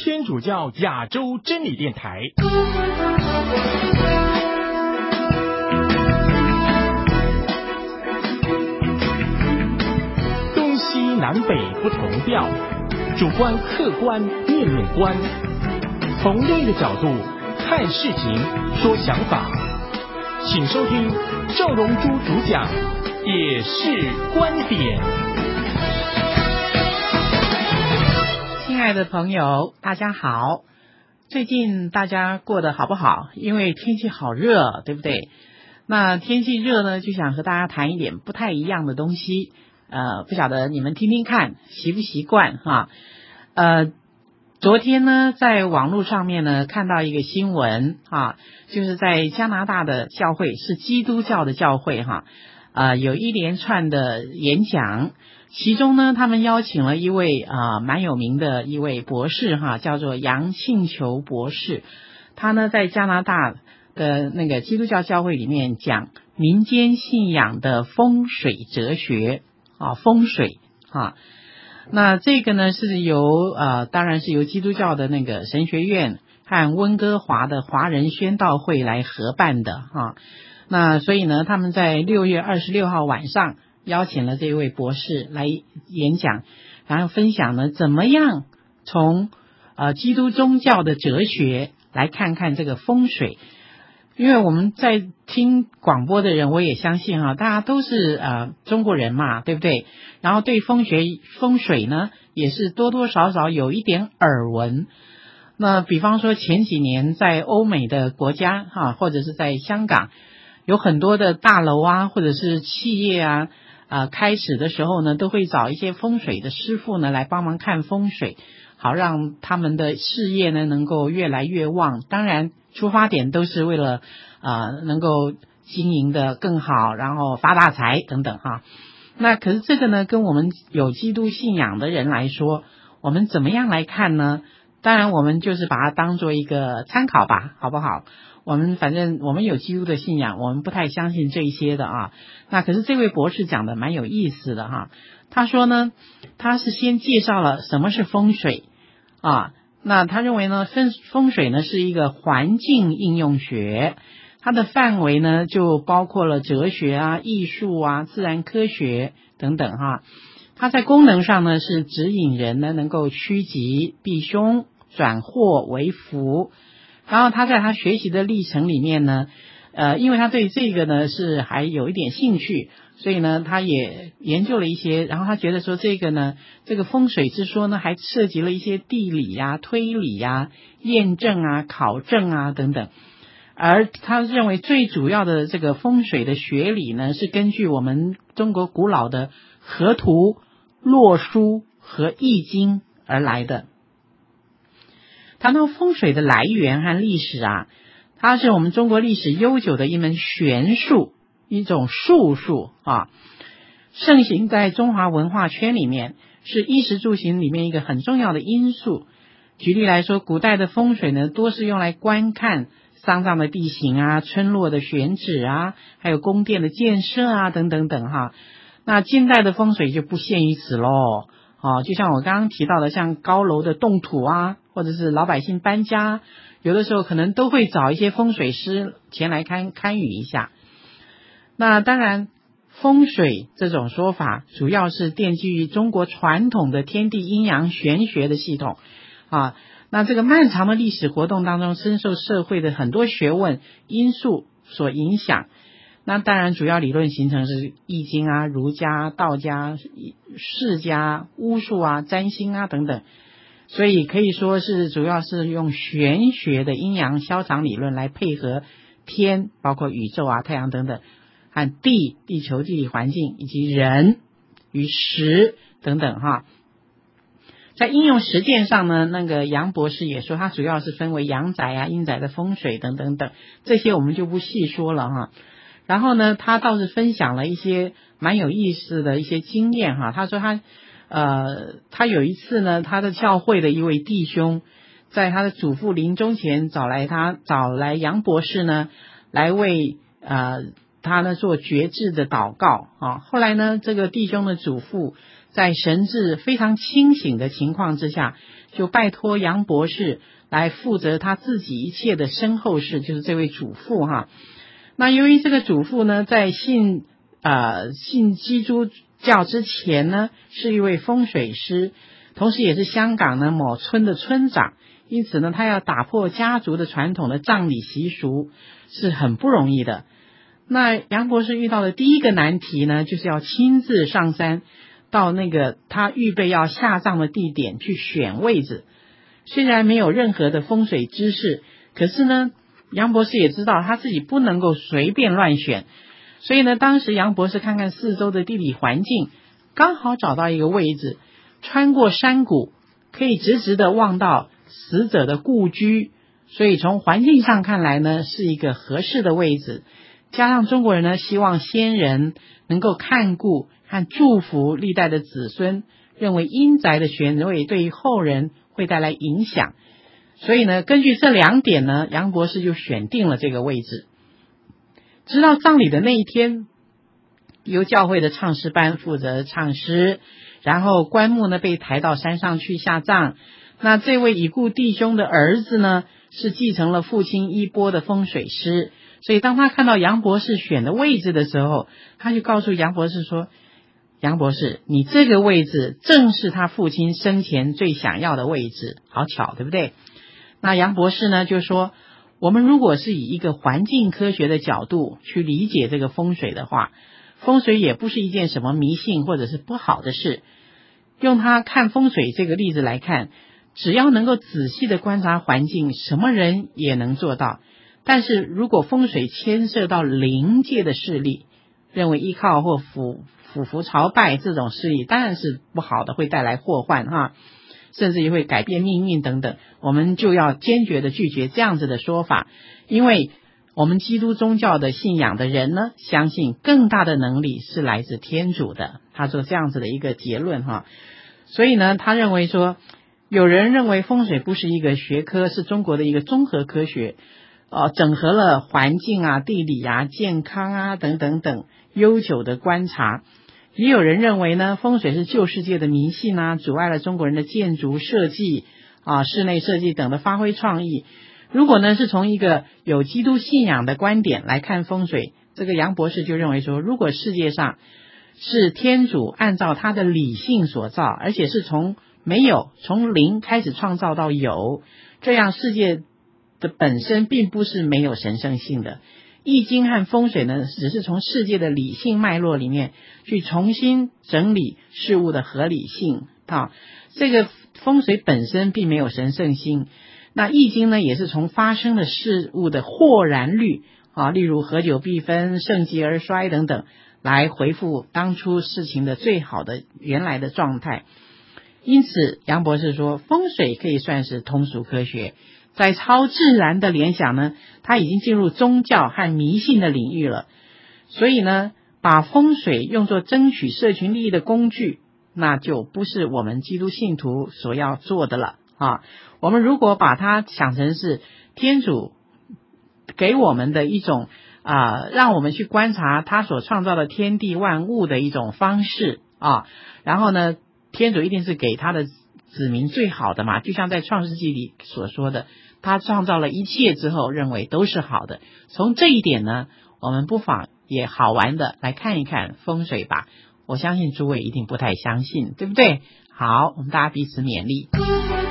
天主教亚洲真理电台。东西南北不同调，主观客观面面观，从另一个角度看事情说想法，请收听赵荣珠主讲，也是观点。 亲爱的朋友，大家好，最近大家过得好不好？因为天气好热，对不对？那天气热呢，就想和大家谈一点不太一样的东西，不晓得你们听听看，习不习惯哈？昨天呢，在网络上面呢看到一个新闻啊，就是在加拿大的教会，是基督教的教会哈，有一连串的演讲。其中呢，他们邀请了一位蛮有名的一位博士哈，叫做杨庆球博士。他呢在加拿大的那个基督教教会里面讲民间信仰的风水哲学风水那这个呢是当然是由基督教的那个神学院和温哥华的华人宣道会来合办的那所以呢，他们在6月26号晚上邀请了这位博士来演讲，然后分享呢怎么样从基督宗教的哲学来看看这个风水。因为我们在听广播的人，我也相信大家都是中国人嘛，对不对？然后对风水呢也是多多少少有一点耳闻。那比方说前几年在欧美的国家或者是在香港，有很多的大楼或者是企业开始的时候呢，都会找一些风水的师傅呢来帮忙看风水，好让他们的事业呢能够越来越旺。当然出发点都是为了能够经营的更好，然后发大财等等那可是这个呢跟我们有基督信仰的人来说，我们怎么样来看呢？当然我们就是把它当做一个参考吧，好不好？反正我们有基督的信仰，我们不太相信这一些的那可是这位博士讲的蛮有意思的他说呢，他是先介绍了什么是风水那他认为呢，风水呢是一个环境应用学，它的范围呢就包括了哲学艺术自然科学等等它在功能上呢是指引人呢能够趋吉避凶，转祸为福。然后他在他学习的历程里面呢因为他对这个呢是还有一点兴趣，所以呢他也研究了一些，然后他觉得说这个风水之说呢还涉及了一些地理推理验证考证等等。而他认为最主要的这个风水的学理呢是根据我们中国古老的河图、洛书和易经而来的。谈到风水的来源和历史它是我们中国历史悠久的一门玄术，一种术盛行在中华文化圈里面，是衣食住行里面一个很重要的因素。举例来说，古代的风水呢多是用来观看丧葬的地形村落的选址还有宫殿的建设等等等那近代的风水就不限于此咯就像我刚刚提到的，像高楼的动土或者是老百姓搬家，有的时候可能都会找一些风水师前来看与一下。那当然风水这种说法主要是奠基于中国传统的天地阴阳玄学的系统那这个漫长的历史活动当中，深受社会的很多学问因素所影响。那当然主要理论形成是易经儒家、道家、释家、巫术占星等等，所以可以说是主要是用玄学的阴阳消长理论来配合天，包括宇宙太阳等等，和地球地理环境，以及人与时等等在应用实践上呢，那个杨博士也说，它主要是分为阳宅阴宅的风水等等等，这些我们就不细说了然后呢，他倒是分享了一些蛮有意思的一些经验他说他有一次呢，他的教会的一位弟兄在他的祖父临终前找来杨博士呢来为他呢做决志的祷告后来呢，这个弟兄的祖父在神志非常清醒的情况之下， 就拜托杨博士来负责他自己一切的身后事，就是这位主妇哈。那由于这个主妇呢，在信基督教之前呢，是一位风水师，同时也是香港呢某村的村长，因此呢，他要打破家族的传统的葬礼习俗是很不容易的。那杨博士遇到的第一个难题呢，就是要亲自上山到那个他预备要下葬的地点去选位置。虽然没有任何的风水知识，可是呢，杨博士也知道他自己不能够随便乱选，所以呢，当时杨博士看看四周的地理环境，刚好找到一个位置，穿过山谷，可以直直的望到死者的故居，所以从环境上看来呢，是一个合适的位置。加上中国人呢，希望先人能够看顾和祝福历代的子孙，认为阴宅的选位对于后人会带来影响，所以呢，根据这2点呢，杨博士就选定了这个位置。直到葬礼的那一天，由教会的唱诗班负责唱诗，然后棺木呢被抬到山上去下葬。那这位已故弟兄的儿子呢，是继承了父亲衣钵的风水师，所以当他看到杨博士选的位置的时候，他就告诉杨博士说，杨博士，你这个位置正是他父亲生前最想要的位置，好巧，对不对？那杨博士呢就说，我们如果是以一个环境科学的角度去理解这个风水的话，风水也不是一件什么迷信或者是不好的事。用他看风水这个例子来看，只要能够仔细的观察环境，什么人也能做到。但是如果风水牵涉到灵界的势力，认为依靠或俯伏朝拜这种势力当然是不好的，会带来祸患哈，甚至也会改变命运等等，我们就要坚决的拒绝这样子的说法。因为我们基督宗教的信仰的人呢，相信更大的能力是来自天主的，他做这样子的一个结论哈。所以呢，他认为说，有人认为风水不是一个学科，是中国的一个综合科学，整合了环境啊、地理啊、健康啊等等等悠久的观察。也有人认为呢，风水是旧世界的迷信啊，阻碍了中国人的建筑设计啊、室内设计等的发挥创意。如果呢是从一个有基督信仰的观点来看风水，这个杨博士就认为说，如果世界上是天主按照他的理性所造，而且是从没有从零开始创造到有，这样世界的本身并不是没有神圣性的。易经和风水呢，只是从世界的理性脉络里面去重新整理事物的合理性啊。这个风水本身并没有神圣性。那易经呢，也是从发生的事物的或然率啊，例如合久必分、盛极而衰等等，来回复当初事情的最好的原来的状态。因此杨博士说，风水可以算是通俗科学，在超自然的联想呢，它已经进入宗教和迷信的领域了。所以呢，把风水用作争取社群利益的工具，那就不是我们基督信徒所要做的了啊。我们如果把它想成是天主给我们的一种让我们去观察他所创造的天地万物的一种方式啊，然后呢，天主一定是给他的子民最好的嘛，就像在创世纪里所说的，他创造了一切之后认为都是好的。从这一点呢，我们不妨也好玩的来看一看风水吧。我相信诸位一定不太相信，对不对？好，我们大家彼此勉励。